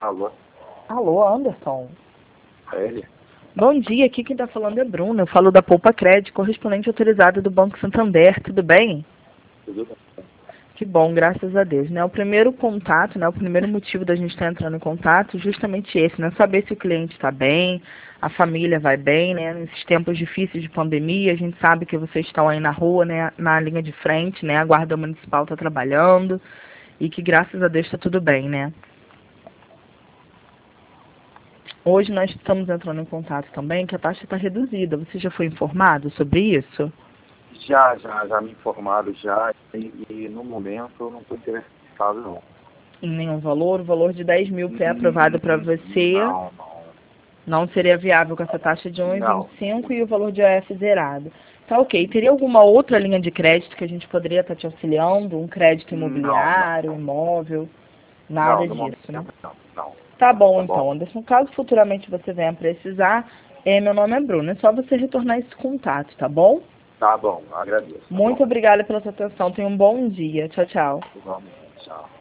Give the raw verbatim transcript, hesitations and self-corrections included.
Alô? Alô, Anderson. É ele? Bom dia, aqui quem está falando é Bruna. Eu falo da Poupa Crédito, correspondente autorizada do Banco Santander. Tudo bem? Tudo bem? Que bom, graças a Deus. Né? O primeiro contato, né, o primeiro motivo da gente estar entrando em contato, justamente esse, né? Saber se o cliente está bem, a família vai bem, né? Nesses tempos difíceis de pandemia, a gente sabe que vocês estão aí na rua, né? Na linha de frente, né? A Guarda Municipal está trabalhando e que graças a Deus está tudo bem, né? Hoje nós estamos entrando em contato também que a taxa está reduzida. Você já foi informado sobre isso? Já, já, já me informaram já e, e no momento eu não estou interessado não. Em nenhum valor? O valor de dez mil pré-aprovado para você Não, não. não seria viável com essa taxa de um vírgula Não. vinte e cinco e o valor de O F zerado. Tá ok. Teria alguma outra linha de crédito que a gente poderia estar te auxiliando? Um crédito Não, não. imobiliário, imóvel? Não, Nada no momento disso, né? não, não. Tá bom, Tá bom? então, Anderson. Caso futuramente você venha precisar, é, meu nome é Bruno. É só você retornar esse contato, tá bom? Tá bom, agradeço, tá Muito bom? obrigada pela sua atenção. Tenha um bom dia. Tchau, tchau. Igualmente, tchau.